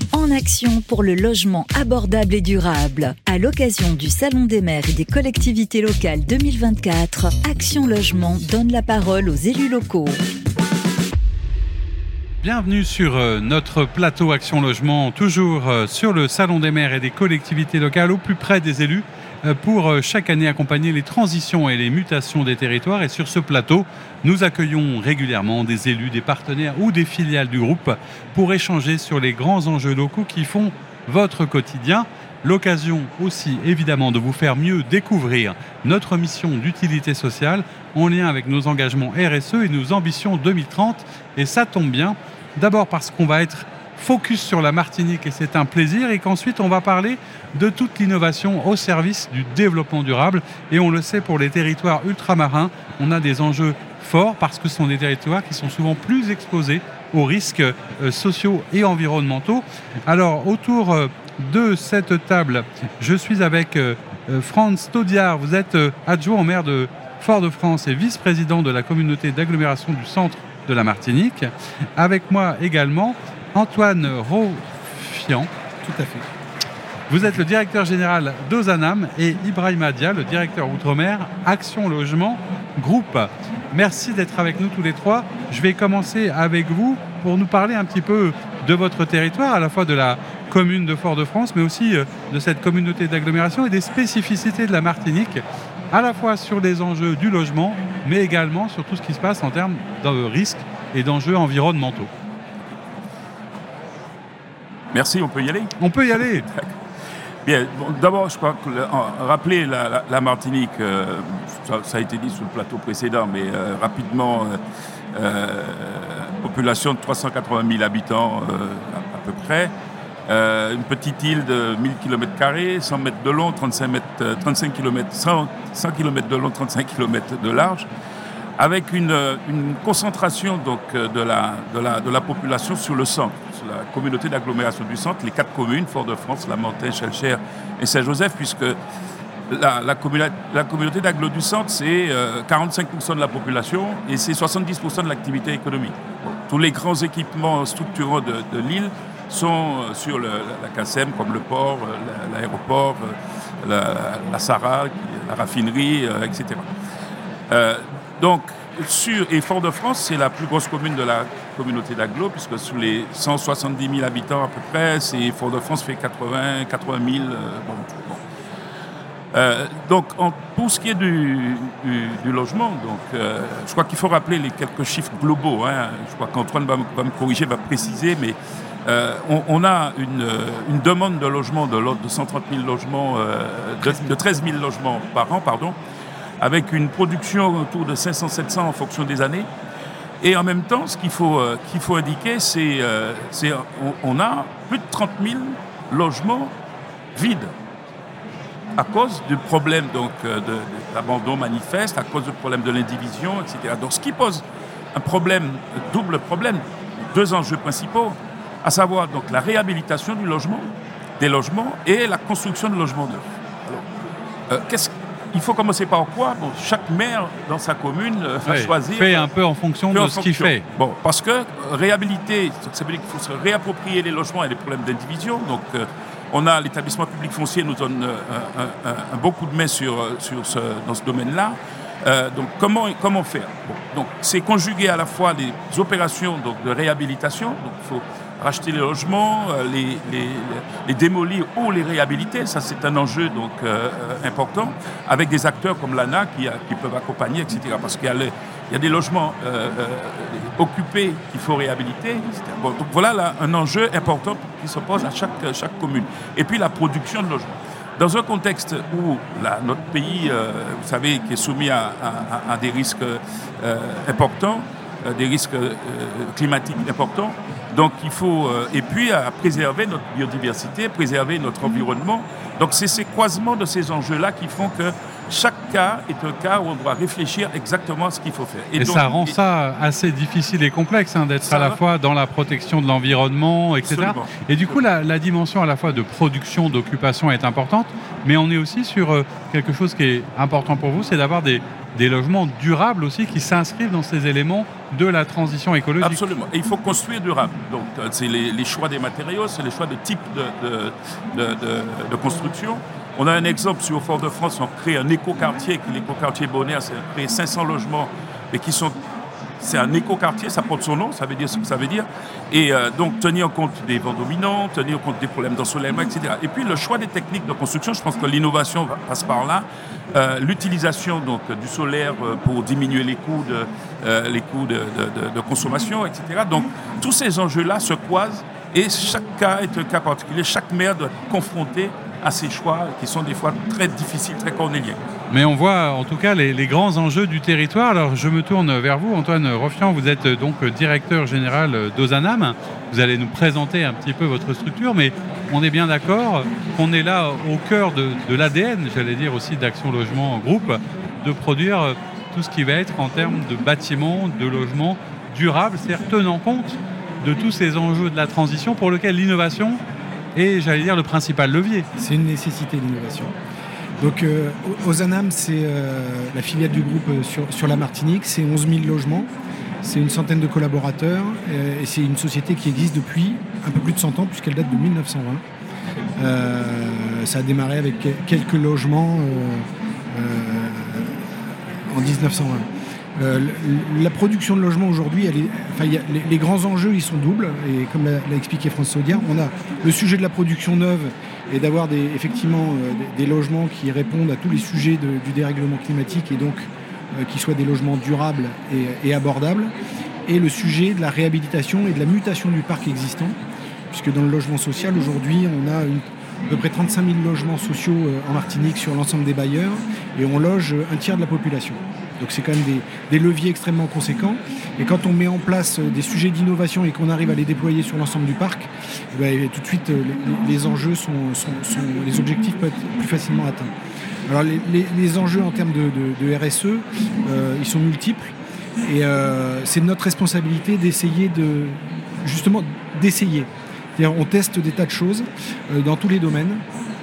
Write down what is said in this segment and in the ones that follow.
en action pour le logement abordable et durable. À l'occasion du Salon des maires et des collectivités locales 2024, Action Logement donne la parole aux élus locaux. Bienvenue sur notre plateau Action Logement, toujours sur le Salon des maires et des collectivités locales, au plus près des élus, pour chaque année accompagner les transitions et les mutations des territoires. Et sur ce plateau, nous accueillons régulièrement des élus, des partenaires ou des filiales du groupe pour échanger sur les grands enjeux locaux qui font votre quotidien. L'occasion aussi évidemment de vous faire mieux découvrir notre mission d'utilité sociale en lien avec nos engagements RSE et nos ambitions 2030. Et ça tombe bien, d'abord parce qu'on va être focus sur la Martinique et c'est un plaisir, et qu'ensuite on va parler de toute l'innovation au service du développement durable. Et on le sait, pour les territoires ultramarins, on a des enjeux forts parce que ce sont des territoires qui sont souvent plus exposés aux risques sociaux et environnementaux. Alors autour de cette table, je suis avec Franz Taudiard. Vous êtes adjoint au maire de Fort-de-France et vice-président de la communauté d'agglomération du centre de la Martinique. Avec moi également Antoine Rofian. Tout à fait. Vous êtes le directeur général d'Ozanam, et Ibrahima Dia, le directeur outre-mer Action Logement Groupe. Merci d'être avec nous tous les trois. Je vais commencer avec vous pour nous parler un petit peu de votre territoire, à la fois de la commune de Fort-de-France, mais aussi de cette communauté d'agglomération et des spécificités de la Martinique, à la fois sur les enjeux du logement, mais également sur tout ce qui se passe en termes de risques et d'enjeux environnementaux. Merci, on peut y aller ? On peut y aller. Bien, bon, d'abord, je crois que rappeler la Martinique, ça a été dit sur le plateau précédent, mais rapidement, population de 380 000 habitants à peu près, une petite île de 1000 km², 100 mètres de long, 35 km, 100 km de long, 35 km de large, avec une concentration donc, de la population sur le centre, sur la communauté d'agglomération du centre, les 4 communes, Fort-de-France, Lamentin, Chelcher et Saint-Joseph, puisque la communauté d'agglo du centre, c'est 45% de la population et c'est 70% de l'activité économique. Bon, tous les grands équipements structurants de l'île sont sur la CACEM, comme le port, l'aéroport, la SARA, la raffinerie, etc. Donc, et Fort-de-France, c'est la plus grosse commune de la communauté d'agglo, puisque sous les 170 000 habitants à peu près, Fort-de-France fait 80 000. Donc, pour ce qui est du logement, donc, je crois qu'il faut rappeler les quelques chiffres globaux. Je crois qu'Antoine va me corriger, va préciser, mais on a une demande de logement de l'ordre de 130 000 logements, de 13 000 logements par an, avec une production autour de 500-700 en fonction des années. Et en même temps, ce qu'il faut indiquer, c'est on a plus de 30 000 logements vides à cause du problème donc, de l'abandon manifeste, à cause du problème de l'indivision, etc. Donc ce qui pose un double problème, 2 enjeux principaux, à savoir donc, la réhabilitation des logements et la construction de logements neufs. Alors, il faut commencer par quoi ? Bon, chaque maire dans sa commune va choisir. Fait un peu en fonction de ce qu'il fait. Bon, parce que réhabiliter, ça veut dire qu'il faut se réapproprier les logements et les problèmes d'indivision. Donc, l'établissement public foncier nous donne un bon coup de main dans ce domaine-là. Donc, comment faire ? Bon, donc, c'est conjuguer à la fois les opérations donc, de réhabilitation. Donc, il faut racheter les logements, les démolir ou les réhabiliter. Ça, c'est un enjeu donc, important, avec des acteurs comme l'ANA qui peuvent accompagner, etc. Parce qu'il y a des logements occupés qu'il faut réhabiliter, etc. Bon, donc voilà là, un enjeu important qui se pose à chaque commune. Et puis la production de logements. Dans un contexte où notre pays, vous savez, qui est soumis à des risques importants, des risques climatiques importants, donc il faut, et puis à préserver notre biodiversité, préserver notre environnement. Donc c'est ces croisements de ces enjeux-là qui font que chaque cas est un cas où on doit réfléchir exactement à ce qu'il faut faire. Et donc, ça rend ça assez difficile et complexe d'être à la fois dans la protection de l'environnement, etc. Absolument. Et du coup, la dimension à la fois de production, d'occupation est importante, mais on est aussi sur quelque chose qui est important pour vous, c'est d'avoir des logements durables aussi qui s'inscrivent dans ces éléments de la transition écologique. Absolument. Et il faut construire durable. Donc, c'est les choix des matériaux, c'est les choix de type de construction. On a un exemple sur Fort-de-France, on crée un écoquartier, qui est l'écoquartier Bonheur, c'est créé 500 logements, et c'est un écoquartier, ça porte son nom, ça veut dire ce que ça veut dire. Et donc, tenir compte des vents dominants, tenir compte des problèmes d'ensoleillement, etc. Et puis, le choix des techniques de construction, je pense que l'innovation passe par là. L'utilisation donc, du solaire pour diminuer les coûts de consommation, etc. Donc, tous ces enjeux-là se croisent et chaque cas est un cas particulier. Chaque maire doit être confronté à ces choix qui sont des fois très difficiles, très cornéliens. Mais on voit en tout cas les grands enjeux du territoire. Alors je me tourne vers vous, Antoine Roffian, vous êtes donc directeur général d'Ozanam. Vous allez nous présenter un petit peu votre structure, mais on est bien d'accord qu'on est là au cœur de l'ADN, j'allais dire aussi d'Action Logement Groupe, de produire tout ce qui va être en termes de bâtiments, de logements durables, c'est-à-dire tenant compte de tous ces enjeux de la transition pour lesquels l'innovation est, j'allais dire, le principal levier. C'est une nécessité, l'innovation. Donc, Ozanam, c'est la filiale du groupe sur la Martinique. C'est 11 000 logements. C'est une centaine de collaborateurs. Et c'est une société qui existe depuis un peu plus de 100 ans, puisqu'elle date de 1920. Ça a démarré avec quelques logements en 1920. La production de logements aujourd'hui, les grands enjeux, ils sont doubles. Et comme l'a expliqué François Audiard, on a le sujet de la production neuve et d'avoir effectivement des logements qui répondent à tous les sujets du dérèglement climatique et donc qui soient des logements durables et abordables. Et le sujet de la réhabilitation et de la mutation du parc existant, puisque dans le logement social, aujourd'hui, on a à peu près 35 000 logements sociaux en Martinique sur l'ensemble des bailleurs et on loge un tiers de la population. Donc c'est quand même des leviers extrêmement conséquents. Et quand on met en place des sujets d'innovation et qu'on arrive à les déployer sur l'ensemble du parc, tout de suite les enjeux les objectifs peuvent être plus facilement atteints. Alors les enjeux en termes de RSE, ils sont multiples. Et c'est notre responsabilité d'essayer d'essayer. C'est-à-dire on teste des tas de choses dans tous les domaines.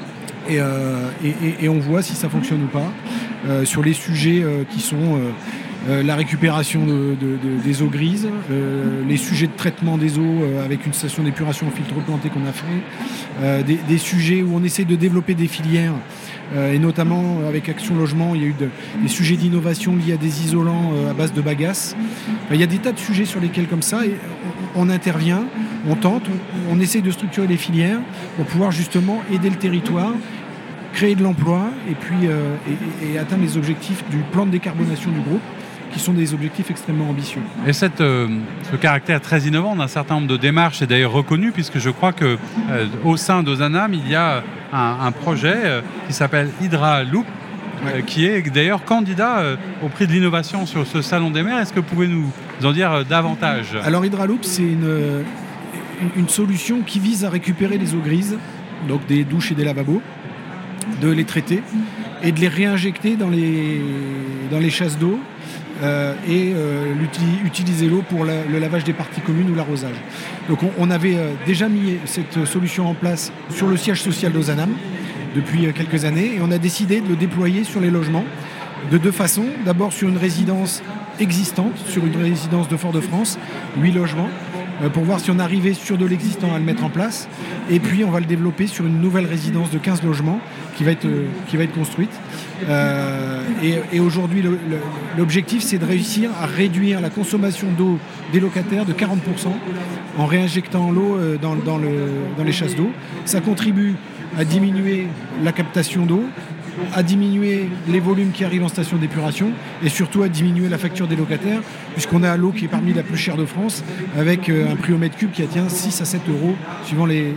Et on voit si ça fonctionne ou pas sur les sujets qui sont la récupération des eaux grises, les sujets de traitement des eaux avec une station d'épuration en filtre planté qu'on a fait, des sujets où on essaie de développer des filières et notamment avec Action Logement, il y a eu des sujets d'innovation liés à des isolants à base de bagasse. Il y a des tas de sujets sur lesquels comme ça et on intervient, on tente, on essaie de structurer les filières pour pouvoir justement aider le territoire, créer de l'emploi et puis et atteindre les objectifs du plan de décarbonation du groupe, qui sont des objectifs extrêmement ambitieux. Et ce caractère très innovant d'un certain nombre de démarches est d'ailleurs reconnu, puisque je crois qu'au sein d'Ozanam, il y a un projet qui s'appelle Hydraloop, qui est d'ailleurs candidat au prix de l'innovation sur ce Salon des maires. Est-ce que vous pouvez nous en dire davantage ? Alors Hydraloop, c'est une solution qui vise à récupérer les eaux grises, donc des douches et des lavabos, de les traiter et de les réinjecter dans les chasses d'eau et utiliser l'eau pour le lavage des parties communes ou l'arrosage. Donc on avait déjà mis cette solution en place sur le siège social d'Ozanam depuis quelques années et on a décidé de le déployer sur les logements de deux façons. D'abord sur une résidence existante, sur une résidence de Fort-de-France, 8 logements, pour voir si on arrivait sur de l'existant à le mettre en place. Et puis on va le développer sur une nouvelle résidence de 15 logements qui va être construite. Et aujourd'hui, l'objectif, c'est de réussir à réduire la consommation d'eau des locataires de 40% en réinjectant l'eau dans les chasses d'eau. Ça contribue à diminuer la captation d'eau, à diminuer les volumes qui arrivent en station d'épuration et surtout à diminuer la facture des locataires, puisqu'on a l'eau qui est parmi la plus chère de France, avec un prix au mètre cube qui atteint 6 à 7 euros suivant les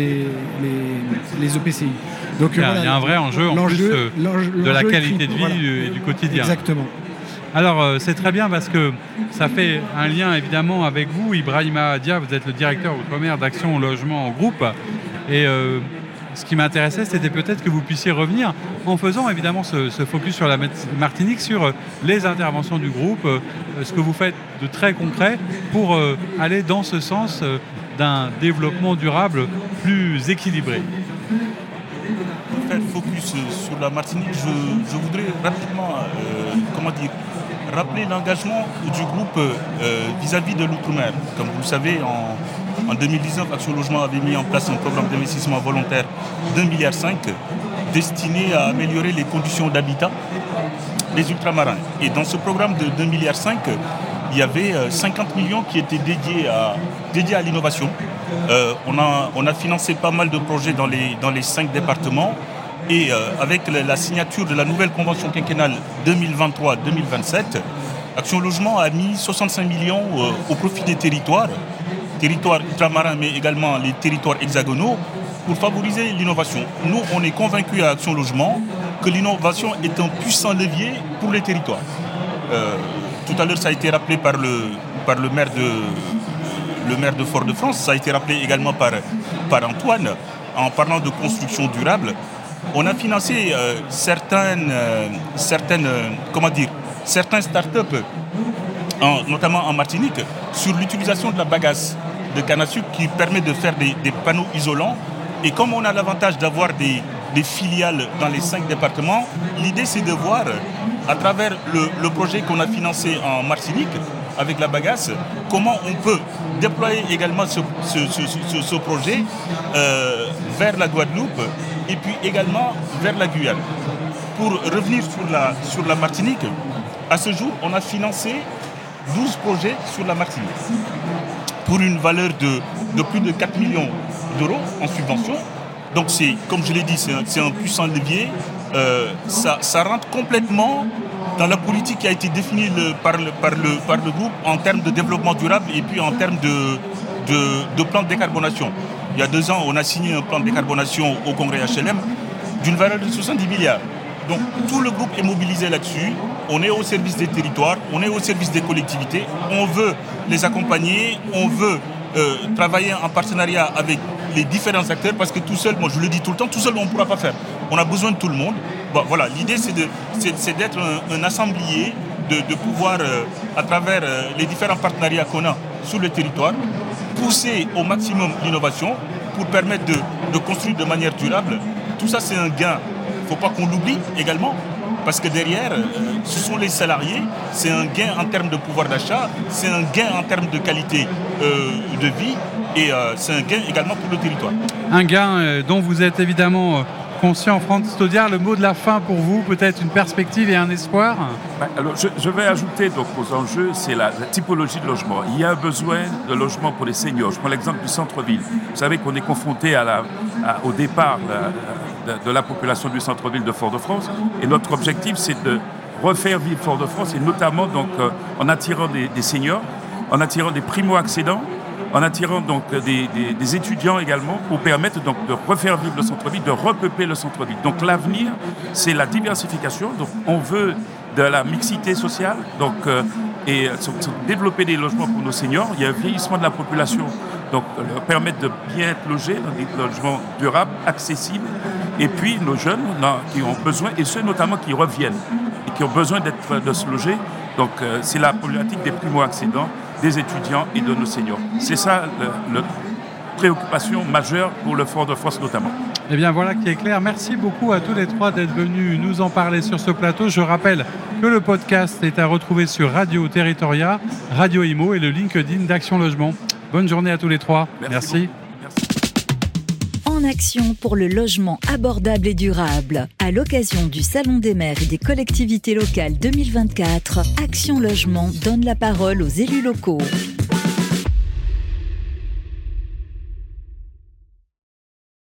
EPCI. Donc, il y a un vrai enjeu en plus de la qualité de vie et du quotidien. Exactement. Alors c'est très bien parce que ça fait un lien évidemment avec vous, Ibrahima Dia, vous êtes le directeur outre-mer d'Action Logement Groupe et ce qui m'intéressait, c'était peut-être que vous puissiez revenir en faisant évidemment ce focus sur la Martinique, sur les interventions du groupe, ce que vous faites de très concret pour aller dans ce sens d'un développement durable plus équilibré. Pour faire focus sur la Martinique, je voudrais rapidement rappeler l'engagement du groupe vis-à-vis de l'outre-mer. Comme vous le savez, en 2019, Action Logement avait mis en place un programme d'investissement volontaire d'1,5 milliard destiné à améliorer les conditions d'habitat des ultramarins. Et dans ce programme de 2,5 milliards, il y avait 50 millions qui étaient dédiés à l'innovation. On a financé pas mal de projets dans les 5 départements. Et avec la signature de la nouvelle convention quinquennale 2023-2027, Action Logement a mis 65 millions au profit des territoires ultramarins, mais également les territoires hexagonaux, pour favoriser l'innovation. Nous, on est convaincus à Action Logement que l'innovation est un puissant levier pour les territoires. Tout à l'heure, ça a été rappelé par le maire de Fort-de-France, ça a été rappelé également par Antoine, en parlant de construction durable. On a financé certaines start-up, notamment en Martinique, sur l'utilisation de la bagasse de canne à sucre qui permet de faire des panneaux isolants. Et comme on a l'avantage d'avoir des filiales dans les 5 départements, l'idée c'est de voir, à travers le projet qu'on a financé en Martinique, avec la bagasse, comment on peut déployer également ce projet vers la Guadeloupe et puis également vers la Guyane. Pour revenir sur la Martinique, à ce jour, on a financé 12 projets sur la Martinique pour une valeur de plus de 4 millions d'euros en subvention. Donc c'est, comme je l'ai dit, c'est un puissant levier. Ça rentre complètement dans la politique qui a été définie par le groupe en termes de développement durable et puis en termes de plan de décarbonation. Il y a 2 ans, on a signé un plan de décarbonation au Congrès HLM d'une valeur de 70 milliards. Donc tout le groupe est mobilisé là-dessus. On est au service des territoires, on est au service des collectivités. On veut les accompagner, on veut travailler en partenariat avec les différents acteurs parce que tout seul, moi je le dis tout le temps, tout seul on ne pourra pas faire. On a besoin de tout le monde. Bon, voilà, l'idée c'est d'être un assemblier, de pouvoir, à travers les différents partenariats qu'on a sur le territoire, pousser au maximum l'innovation pour permettre de construire de manière durable. Tout ça c'est un gain. Il ne faut pas qu'on l'oublie également, parce que derrière, ce sont les salariés, c'est un gain en termes de pouvoir d'achat, c'est un gain en termes de qualité de vie, et c'est un gain également pour le territoire. Un gain dont vous êtes évidemment conscient. Franz Staudiard, le mot de la fin pour vous, peut-être une perspective et un espoir? Alors, je vais ajouter donc aux enjeux, c'est la typologie de logement. Il y a un besoin de logement pour les seniors. Je prends l'exemple du centre-ville. Vous savez qu'on est confronté au départ de la population du centre-ville de Fort-de-France, et notre objectif c'est de refaire vivre Fort-de-France, et notamment donc en attirant des seniors, en attirant des primo-accédants, en attirant donc des étudiants également, pour permettre donc de refaire vivre le centre-ville, de repeupler le centre-ville. Donc l'avenir, c'est la diversification. Donc on veut de la mixité sociale, donc et développer des logements pour nos seniors. Il y a un vieillissement de la population, donc leur permettre de bien être logés dans des logements durables, accessibles. Et puis nos jeunes qui ont besoin, et ceux notamment qui reviennent et qui ont besoin de se loger. Donc c'est la problématique des primo-accédants, des étudiants et de nos seniors. C'est ça la préoccupation majeure pour le Fort-de-France notamment. Eh bien voilà qui est clair. Merci beaucoup à tous les 3 d'être venus nous en parler sur ce plateau. Je rappelle que le podcast est à retrouver sur Radio Territoria, Radio Imo et le LinkedIn d'Action Logement. Bonne journée à tous les 3. Merci. En action pour le logement abordable et durable. À l'occasion du Salon des maires et des collectivités locales 2024, Action Logement donne la parole aux élus locaux.